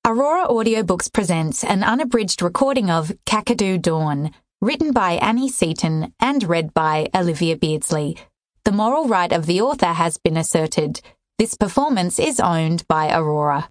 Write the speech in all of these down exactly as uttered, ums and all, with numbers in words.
Aurora Audiobooks presents an unabridged recording of Kakadu Dawn, written by Annie Seaton and read by Olivia Beardsley. The moral right of the author has been asserted. This performance is owned by Aurora.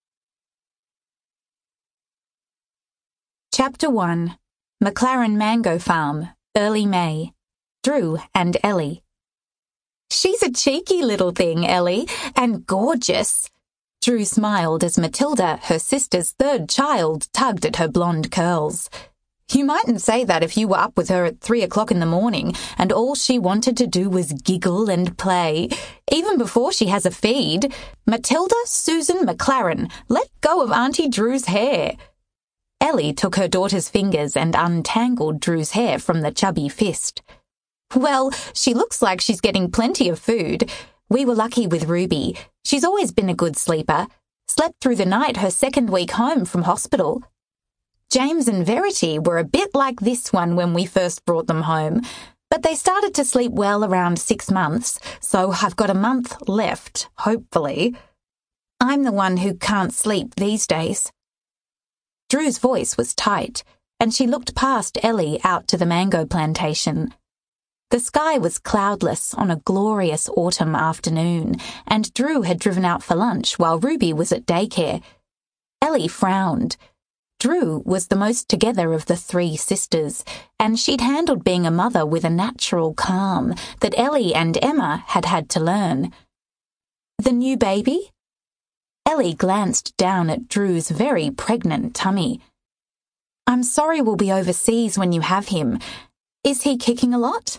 Chapter one. McLaren Mango Farm, early May. Drew and Ellie. She's a cheeky little thing, Ellie, and gorgeous. Drew smiled as Matilda, her sister's third child, tugged at her blonde curls. You mightn't say that if you were up with her at three o'clock in the morning and all she wanted to do was giggle and play. Even before she has a feed. Matilda Susan McLaren, let go of Auntie Drew's hair. Ellie took her daughter's fingers and untangled Drew's hair from the chubby fist. Well, she looks like she's getting plenty of food. We were lucky with Ruby. She's always been a good sleeper. Slept through the night her second week home from hospital. James and Verity were a bit like this one when we first brought them home, but they started to sleep well around six months, so I've got a month left, hopefully. I'm the one who can't sleep these days. Drew's voice was tight, and she looked past Ellie out to the mango plantation. The sky was cloudless on a glorious autumn afternoon, and Drew had driven out for lunch while Ruby was at daycare. Ellie frowned. Drew was the most together of the three sisters, and she'd handled being a mother with a natural calm that Ellie and Emma had had to learn. The new baby? Ellie glanced down at Drew's very pregnant tummy. I'm sorry we'll be overseas when you have him. Is he kicking a lot?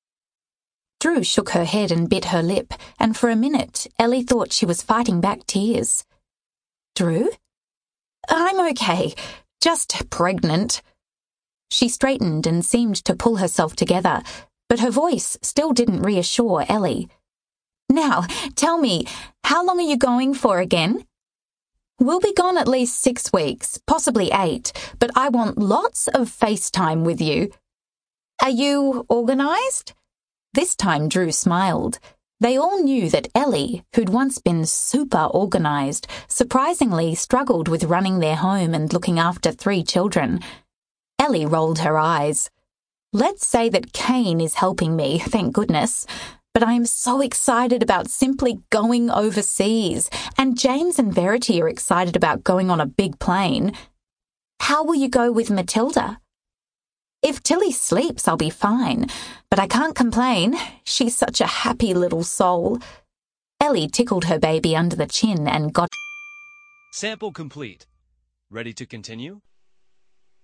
Drew shook her head and bit her lip, and for a minute Ellie thought she was fighting back tears. Drew? I'm okay, just pregnant. She straightened and seemed to pull herself together, but her voice still didn't reassure Ellie. Now, tell me, how long are you going for again? We'll be gone at least six weeks, possibly eight, but I want lots of FaceTime with you. Are you organised? This time Drew smiled. They all knew that Ellie, who'd once been super organised, surprisingly struggled with running their home and looking after three children. Ellie rolled her eyes. Let's say that Kane is helping me, thank goodness. But I am so excited about simply going overseas, and James and Verity are excited about going on a big plane. How will you go with Matilda? If Tilly sleeps, I'll be fine, but I can't complain. She's such a happy little soul. Ellie tickled her baby under the chin and got... Sample complete. Ready to continue?